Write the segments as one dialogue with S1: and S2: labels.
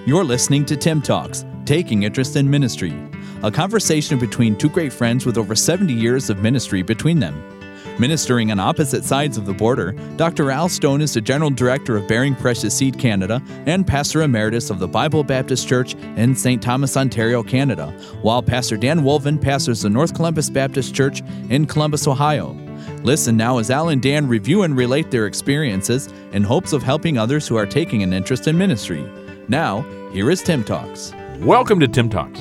S1: You're listening to Tim Talks, Taking Interest in Ministry, a conversation between two great friends with over 70 years of ministry between them. Ministering on opposite sides of the border, Dr. Al Stone is the General Director of Bearing Precious Seed Canada and Pastor Emeritus of the Bible Baptist Church in St. Thomas, Ontario, Canada, while Pastor Dan Wolven pastors the North Columbus Baptist Church in Columbus, Ohio. Listen now as Al and Dan review and relate their experiences in hopes of helping others who are taking an interest in ministry. Now, here is Tim Talks.
S2: Welcome to Tim Talks.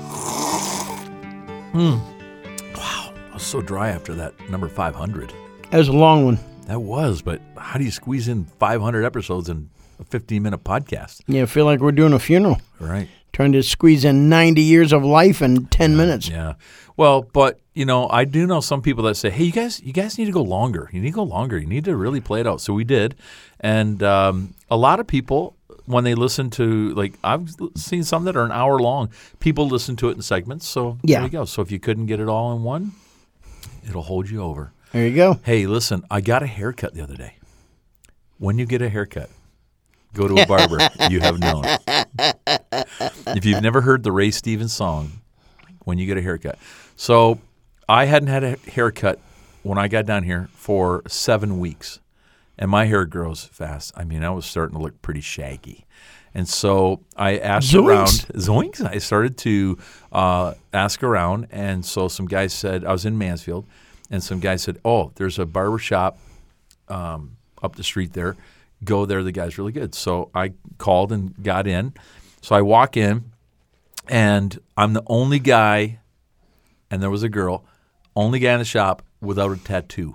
S2: Wow, I was so dry after that number 500.
S3: That was a long one.
S2: That was, but how do you squeeze in 500 episodes in a 15-minute podcast?
S3: Yeah, I feel like we're doing a funeral.
S2: Right.
S3: Trying to squeeze in 90 years of life in 10 minutes.
S2: Yeah. Well, but, you know, I do know some people that say, hey, you guys need to go longer. You need to go longer. You need to really play it out. So we did. And a lot of people, when they listen to, like, I've seen some that are an hour long. People listen to it in segments. So There you go. So if you couldn't get it all in one, it'll hold you over.
S3: There you go.
S2: Hey, listen, I got a haircut the other day. When you get a haircut, go to a barber you have known. If you've never heard the Ray Stevens song, When You Get a Haircut. So I hadn't had a haircut when I got down here for 7 weeks. And my hair grows fast. I mean, I was starting to look pretty shaggy. And so I asked around. Zoinks! I started to ask around. And so some guys said, I was in Mansfield, and some guys said, oh, there's a barber shop up the street there. Go there. The guy's really good. So I called and got in. So I walk in, and I'm the only guy, and there was a girl, only guy in the shop without a tattoo.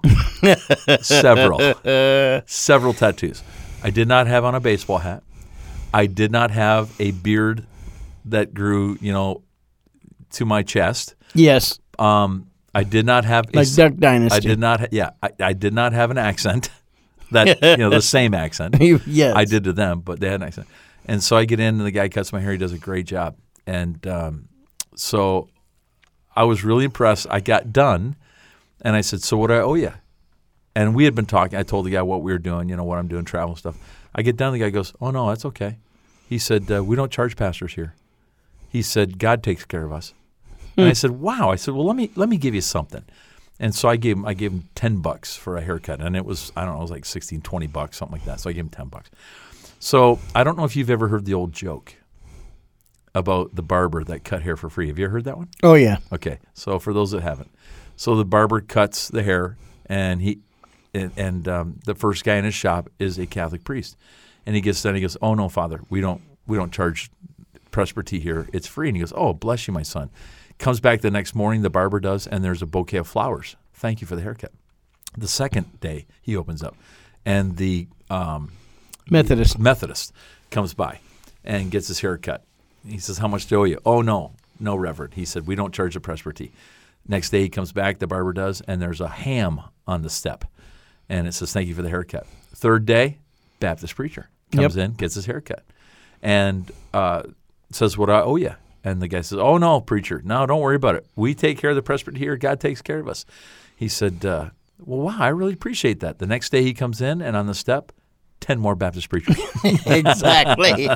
S2: Several tattoos. I did not have on a baseball hat. I did not have a beard that grew, to my chest.
S3: Yes.
S2: I did not have
S3: like Duck Dynasty.
S2: I did not. I did not have an accent. That the same accent.
S3: Yes.
S2: I did to them, but they had an accent. And so I get in, and the guy cuts my hair. He does a great job. And so I was really impressed. I got done, and I said, so what do I owe you? And we had been talking. I told the guy what we were doing, what I'm doing, travel stuff. I get done, the guy goes, oh, no, that's okay. He said, we don't charge pastors here. He said, God takes care of us. And I said, wow. I said, well, let me give you something. And so I gave him $10 for a haircut. And it was, I don't know, it was like $16, $20, something like that. So I gave him $10. So I don't know if you've ever heard the old joke about the barber that cut hair for free. Have you ever heard that one?
S3: Oh, yeah.
S2: Okay. So for those that haven't. So the barber cuts the hair, and the first guy in his shop is a Catholic priest. And he gets done, he goes, oh, no, Father, we don't charge presbytery here. It's free. And he goes, oh, bless you, my son. Comes back the next morning, the barber does, and there's a bouquet of flowers. Thank you for the haircut. The second day, he opens up, and the Methodist comes by and gets his haircut. He says, how much do I owe you? Oh, no, Reverend. He said, we don't charge the presbytery. Next day, he comes back, the barber does, and there's a ham on the step. And it says, thank you for the haircut. Third day, Baptist preacher comes in, gets his haircut, and says, what do I owe you? And the guy says, oh, no, preacher, no, don't worry about it. We take care of the presbytery here. God takes care of us. He said, well, wow, I really appreciate that. The next day he comes in, and on the step, 10 more Baptist preachers.
S3: Exactly.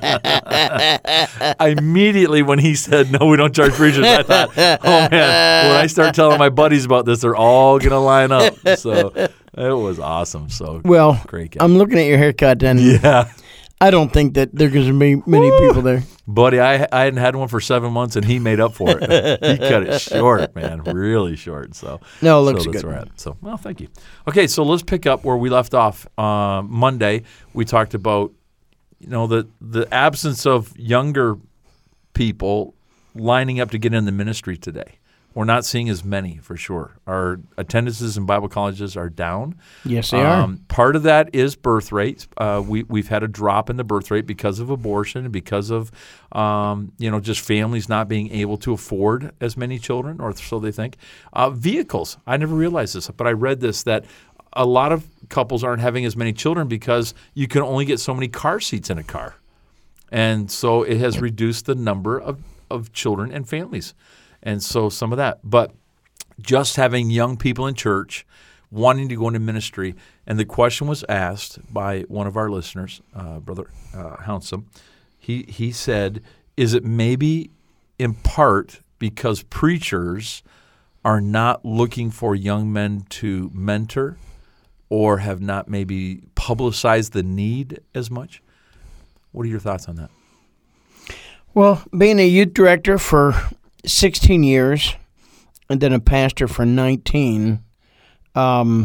S2: I immediately, when he said, no, we don't charge preachers, I thought, oh, man, when I start telling my buddies about this, they're all going to line up. So it was awesome. So
S3: well,
S2: great guy.
S3: I'm looking at your haircut, and I don't think that there's going to be many people there.
S2: Buddy, I hadn't had one for 7 months, and he made up for it. He cut it short, man, really short. So
S3: no, it looks
S2: that's
S3: good.
S2: Where we're at. So, well, thank you. Okay, so let's pick up where we left off. Monday, we talked about the absence of younger people lining up to get in the ministry today. We're not seeing as many, for sure. Our attendances in Bible colleges are down.
S3: Yes, they are.
S2: Part of that is birth rate. We've had a drop in the birth rate because of abortion and because of just families not being able to afford as many children, or so they think. Vehicles. I never realized this, but I read this, that a lot of couples aren't having as many children because you can only get so many car seats in a car. And so it has reduced the number of children and families. And so some of that. But just having young people in church wanting to go into ministry, and the question was asked by one of our listeners, Brother Hounsome, He said, is it maybe in part because preachers are not looking for young men to mentor or have not maybe publicized the need as much? What are your thoughts on that?
S3: Well, being a youth director for 16 years and then a pastor for 19, I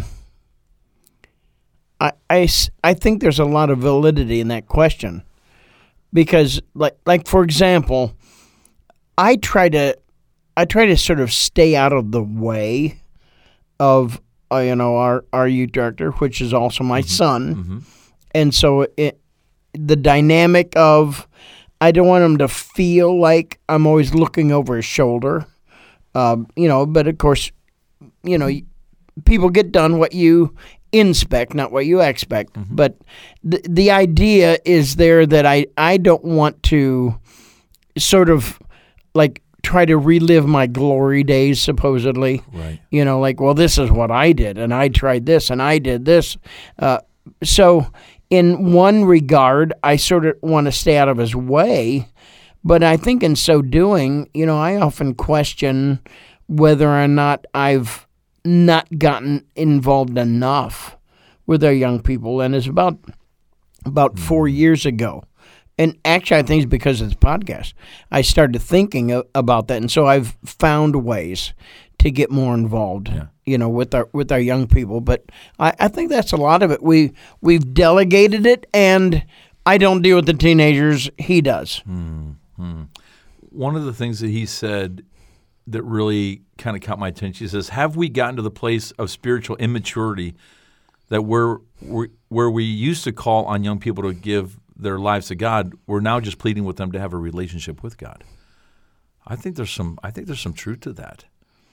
S3: think there's a lot of validity in that question because, like for example, I try to sort of stay out of the way of our youth director, which is also my son, and so the dynamic of I don't want him to feel like I'm always looking over his shoulder, But of course, people get done what you inspect, not what you expect. Mm-hmm. But the idea is there that I don't want to sort of like try to relive my glory days, supposedly.
S2: Right.
S3: Well, this is what I did, and I tried this, and I did this. So in one regard, I sort of want to stay out of his way. But I think in so doing, I often question whether or not I've not gotten involved enough with our young people. And it's about 4 years ago. And actually, I think it's because of this podcast. I started thinking about that. And so I've found ways to get more involved, with our young people. But I think that's a lot of it. We've delegated it, and I don't deal with the teenagers. He does.
S2: Mm-hmm. One of the things that he said that really kind of caught my attention, he says, have we gotten to the place of spiritual immaturity that where we used to call on young people to give their lives to God, we're now just pleading with them to have a relationship with God? I think there's some truth to that.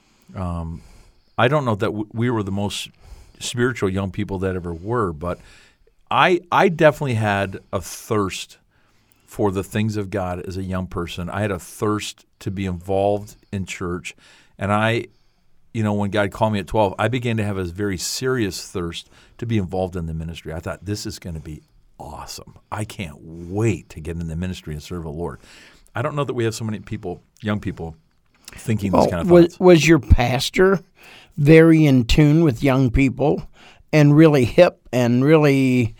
S2: I don't know that we were the most spiritual young people that ever were, but I definitely had a thirst for the things of God as a young person. I had a thirst to be involved in church. And when God called me at 12, I began to have a very serious thirst to be involved in the ministry. I thought, this is going to be awesome. I can't wait to get in the ministry and serve the Lord. I don't know that we have so many young people, thinking these kind of thoughts.
S3: Was your pastor very in tune with young people and really hip and really,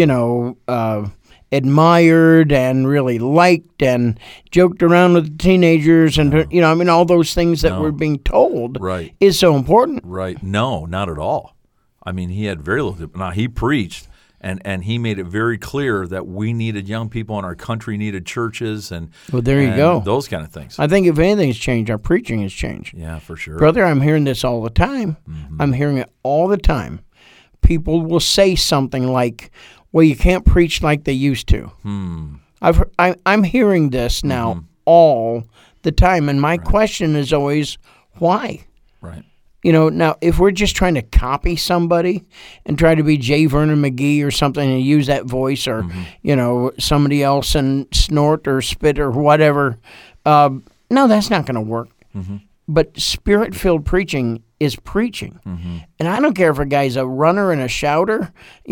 S3: admired and really liked and joked around with teenagers and, all those things that we're being told is so important.
S2: Right. No, not at all. I mean, he had very little. Now, he preached and he made it very clear that we needed young people and our country needed churches and
S3: there you go.
S2: Those kind of things.
S3: I think if anything's changed, our preaching has changed.
S2: Yeah, for sure.
S3: Brother, I'm hearing this all the time. Mm-hmm. I'm hearing it all the time. People will say something like, well, you can't preach like they used to. I'm hearing this now all the time, and my question is always, why?
S2: Right.
S3: Now, if we're just trying to copy somebody and try to be J. Vernon McGee or something and use that voice or, somebody else and snort or spit or whatever, no, that's not going to work. Mm-hmm. But Spirit-filled preaching is preaching. Mm-hmm. And I don't care if a guy's a runner and a shouter.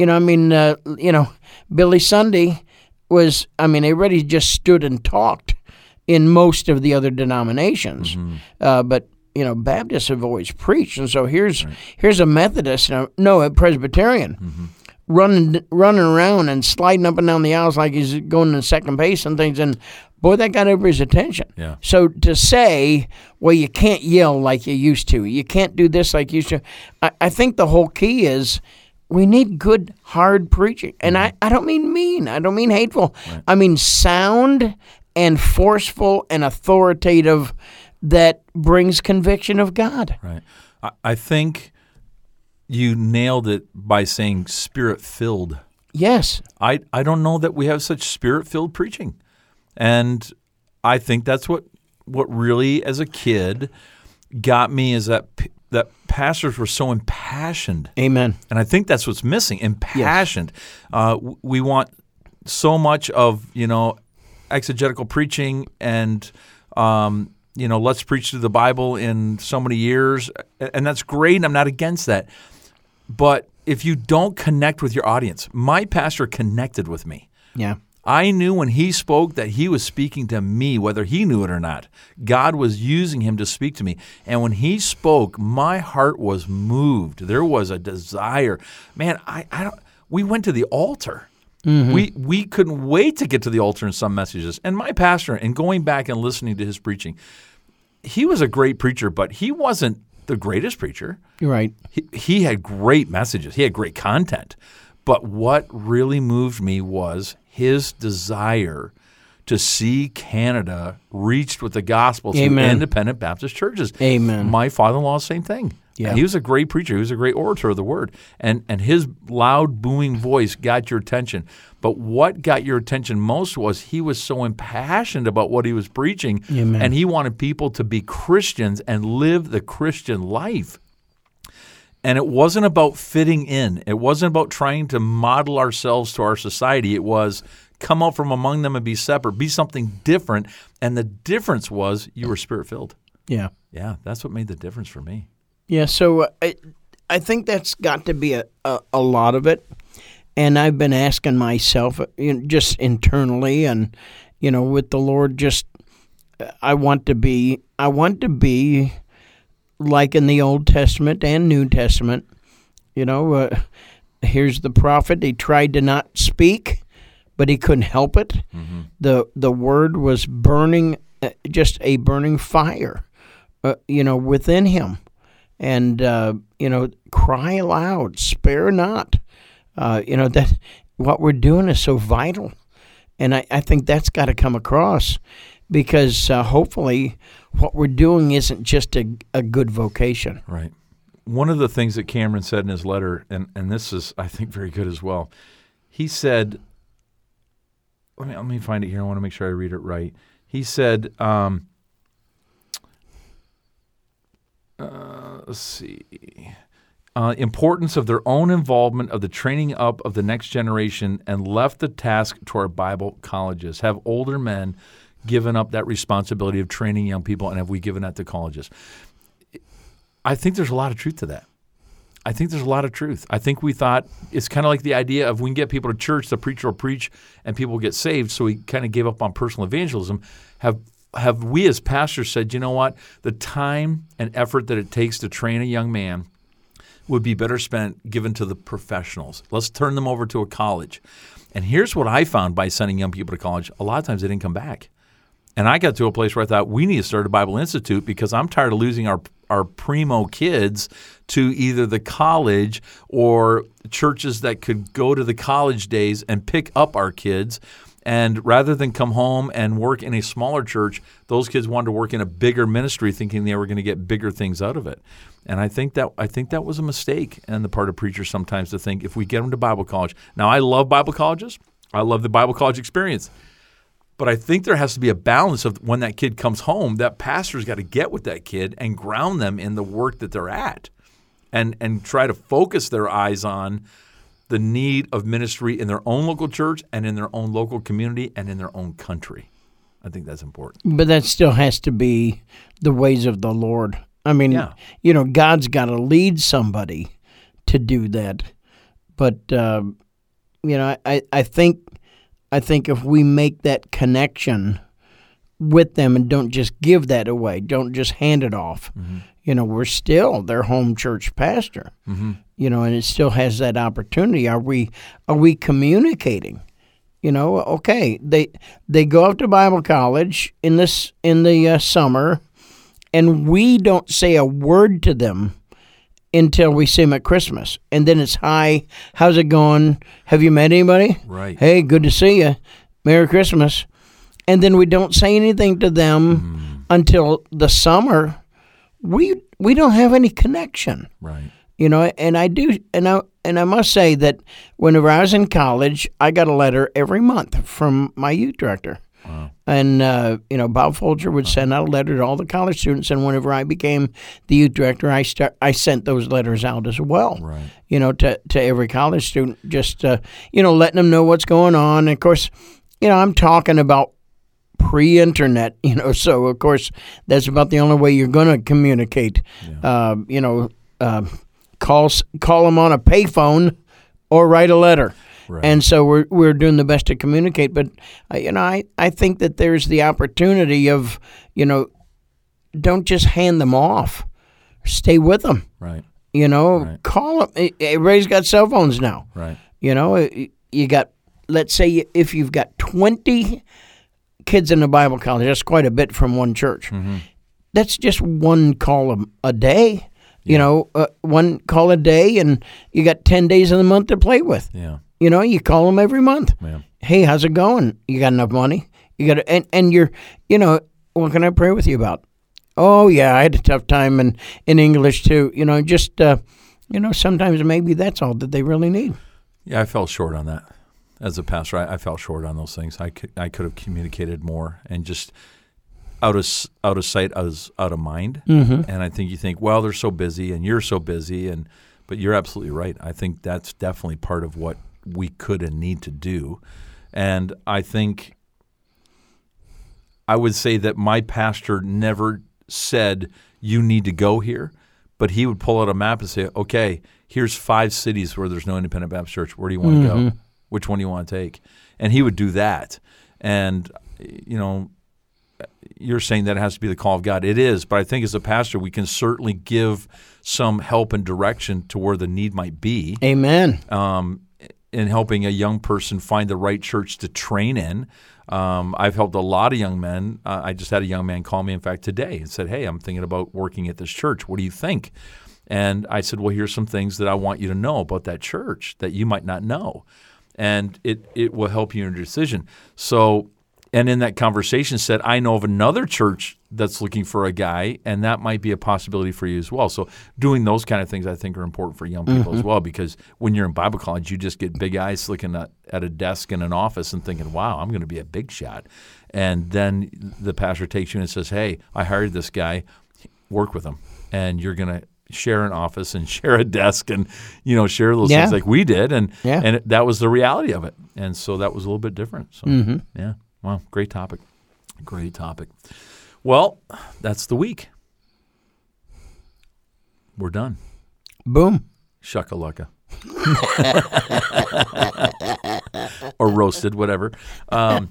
S3: Billy Sunday was, everybody just stood and talked in most of the other denominations. Mm-hmm. But Baptists have always preached. And so here's a Methodist, a Presbyterian, running around and sliding up and down the aisles like he's going to second base and things. And boy, that got everybody's attention.
S2: Yeah.
S3: So to say, well, you can't yell like you used to, you can't do this like you used to, I think the whole key is we need good, hard preaching. And I don't mean mean. I don't mean hateful. Right. I mean sound and forceful and authoritative that brings conviction of God.
S2: Right. I think you nailed it by saying Spirit-filled.
S3: Yes.
S2: I don't know that we have such Spirit-filled preaching. And I think that's what really, as a kid, got me is that pastors were so impassioned.
S3: Amen.
S2: And I think that's what's missing, impassioned. Yes. We want so much of, exegetical preaching and, let's preach through the Bible in so many years. And that's great, and I'm not against that. But if you don't connect with your audience, my pastor connected with me.
S3: Yeah.
S2: I knew when he spoke that he was speaking to me, whether he knew it or not. God was using him to speak to me. And when he spoke, my heart was moved. There was a desire. Man, we went to the altar. Mm-hmm. We couldn't wait to get to the altar in some messages. And my pastor, and going back and listening to his preaching, he was a great preacher, but he wasn't the greatest preacher.
S3: You're right.
S2: He had great messages. He had great content. But what really moved me was his desire to see Canada reached with the gospel through independent Baptist churches.
S3: Amen.
S2: My father-in-law, same thing. Yeah. He was a great preacher. He was a great orator of the word. And his loud, booming voice got your attention. But what got your attention most was he was so impassioned about what he was preaching, and he wanted people to be Christians and live the Christian life. And it wasn't about fitting in. It wasn't about trying to model ourselves to our society. It was come out from among them and be separate, be something different. And the difference was you were Spirit-filled.
S3: Yeah.
S2: Yeah, that's what made the difference for me.
S3: Yeah, so I think that's got to be a lot of it. And I've been asking myself, just internally and, with the Lord, just I want to be like in the Old Testament and New Testament. Here's the prophet. He tried to not speak, but he couldn't help it. Mm-hmm. The word was burning, just a burning fire, within him. And, cry aloud, spare not. That what we're doing is so vital. And I think that's got to come across because hopefully what we're doing isn't just a good vocation.
S2: Right. One of the things that Cameron said in his letter, and this is, I think, very good as well, he said, let me find it here. I want to make sure I read it right. He said, let's see, importance of their own involvement of the training up of the next generation and left the task to our Bible colleges. Have older men given up that responsibility of training young people, and have we given that to colleges? I think there's a lot of truth to that. I think we thought it's kind of like the idea of we can get people to church, the preacher will preach, and people will get saved, so we kind of gave up on personal evangelism. Have we as pastors said, you know what, the time and effort that it takes to train a young man would be better spent given to the professionals. Let's turn them over to a college. And here's what I found by sending young people to college. A lot of times they didn't come back. And I got to a place where I thought we need to start a Bible Institute because I'm tired of losing our primo kids to either the college or churches that could go to the college days and pick up our kids. And rather than come home and work in a smaller church, those kids wanted to work in a bigger ministry thinking they were going to get bigger things out of it. And I think that was a mistake on the part of preachers sometimes to think if we get them to Bible college. Now, I love Bible colleges. I love the Bible college experience. But I think there has to be a balance of when that kid comes home, that pastor's got to get with that kid and ground them in the work that they're at and try to focus their eyes on the need of ministry in their own local church and in their own local community and in their own country. I think that's important.
S3: But that still has to be the ways of the Lord. I mean, God's got to lead somebody to do that. But, I think if we make that connection with them and don't just give that away, don't just hand it off, we're still their home church pastor, and it still has that opportunity. Are we communicating? Okay, they go up to Bible college in the summer, and we don't say a word to them until we see them at Christmas. And then it's, hi, how's it going? Have you met anybody?
S2: Right.
S3: Hey, good to see you. Merry Christmas. And then we don't say anything to them until the summer. We don't have any connection.
S2: Right.
S3: And I do, and I must say that whenever I was in college, I got a letter every month from my youth director. Wow. And, Bob Folger would send out a letter to all the college students. And whenever I became the youth director, I sent those letters out as well, right. To every college student, just, letting them know what's going on. And of course, I'm talking about pre-internet, so of course that's about the only way you're going to communicate. Yeah. Call them on a payphone or write a letter.
S2: Right.
S3: And so we're doing the best to communicate. But, I think that there's the opportunity of, don't just hand them off. Stay with them.
S2: Right.
S3: Call them. Everybody's got cell phones now.
S2: Right.
S3: You got, let's say if you've got 20 kids in the Bible college, that's quite a bit from one church.
S2: Mm-hmm.
S3: That's just one call a day. One call a day, and you got 10 days in the month to play with.
S2: Yeah.
S3: You call them every month.
S2: Yeah.
S3: Hey, how's it going? You got enough money? You got and you're, what can I pray with you about? Oh yeah, I had a tough time in English too. Sometimes maybe that's all that they really need.
S2: Yeah, I fell short on that as a pastor. I fell short on those things. I could have communicated more, and just out of sight, out of mind.
S3: Mm-hmm.
S2: And I think you think, well, they're so busy, and you're so busy, but you're absolutely right. I think that's definitely part of what we could and need to do. And I think I would say that my pastor never said you need to go here, but he would pull out a map and say, okay, here's 5 cities where there's no independent Baptist church. Where do you want to go? Which one do you want to take? And he would do that. And, you're saying that it has to be the call of God. It is, but I think as a pastor, we can certainly give some help and direction to where the need might be.
S3: Amen.
S2: In helping a young person find the right church to train in. I've helped a lot of young men. I just had a young man call me, in fact, today and said, hey, I'm thinking about working at this church. What do you think? And I said, well, here's some things that I want you to know about that church that you might not know. And it will help you in your decision. So, and in that conversation said, I know of another church that's looking for a guy, and that might be a possibility for you as well. So doing those kind of things I think are important for young people as well, because when you're in Bible college, you just get big eyes looking at a desk in an office and thinking, wow, I'm going to be a big shot. And then the pastor takes you and says, hey, I hired this guy, work with him, and you're going to share an office and share a desk and, share those things like we did. And that was the reality of it. And so that was a little bit different. So, yeah. Wow, great topic. Great topic. Well, that's the week. We're done.
S3: Boom.
S2: Shuckalugga. Or roasted, whatever. So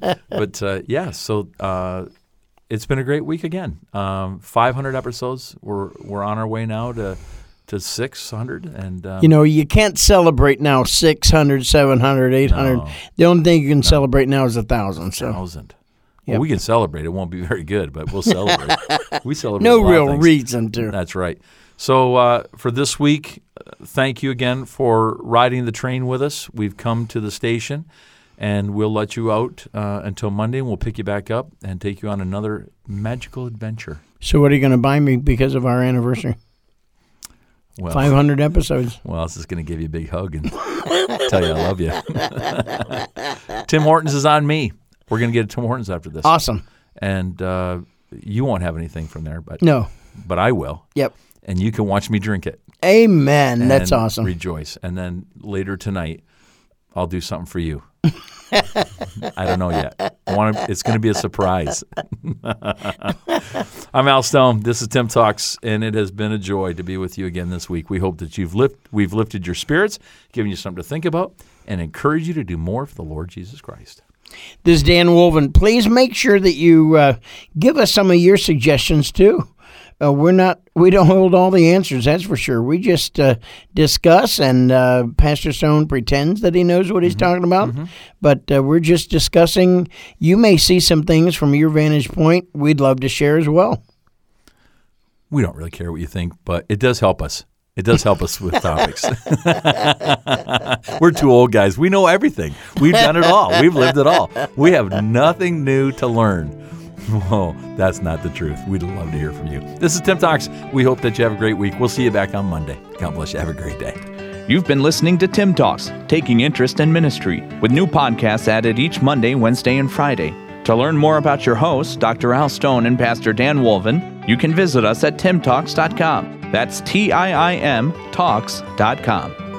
S2: it's been a great week again. 500 episodes. We're on our way now to 600. And
S3: you can't celebrate now 600, 700, 800.
S2: No.
S3: The only thing you can celebrate now is 1,000. So
S2: 1,000.
S3: Yep.
S2: Well, we can celebrate. It won't be very good, but we'll celebrate. We celebrate.
S3: No
S2: a lot of
S3: real
S2: things.
S3: reason to.
S2: That's right. So for this week, thank you again for riding the train with us. We've come to the station, and we'll let you out until Monday, and we'll pick you back up and take you on another magical adventure.
S3: So what are you going to buy me because of our anniversary?
S2: Well,
S3: 500 episodes.
S2: Well, I was just going to give you a big hug and tell you I love you. Tim Hortons is on me. We're going to get a Tim Hortons after this.
S3: Awesome.
S2: And you won't have anything from there, but
S3: no,
S2: but I will.
S3: Yep.
S2: And you can watch me drink it.
S3: Amen.
S2: And
S3: that's awesome.
S2: Rejoice. And then later tonight, I'll do something for you. I don't know yet. It's going to be a surprise. I'm Al Stone. This is Tim Talks, and it has been a joy to be with you again this week. We hope that we've lifted your spirits, given you something to think about, and encourage you to do more for the Lord Jesus Christ.
S3: This is Dan Wolven. Please make sure that you give us some of your suggestions too. We don't hold all the answers, that's for sure. We just discuss, and Pastor Stone pretends that he knows what he's talking about. But we're just discussing. You may see some things from your vantage point we'd love to share as well.
S2: We don't really care what you think, but it does help us. It does help us with topics. We're two old guys. We know everything. We've done it all. We've lived it all. We have nothing new to learn. Oh, that's not the truth. We'd love to hear from you. This is Tim Talks. We hope that you have a great week. We'll see you back on Monday. God bless you. Have a great day.
S1: You've been listening to Tim Talks, Taking Interest in Ministry, with new podcasts added each Monday, Wednesday, and Friday. To learn more about your hosts, Dr. Al Stone and Pastor Dan Wolven, you can visit us at timtalks.com. That's TIIM Talks.com.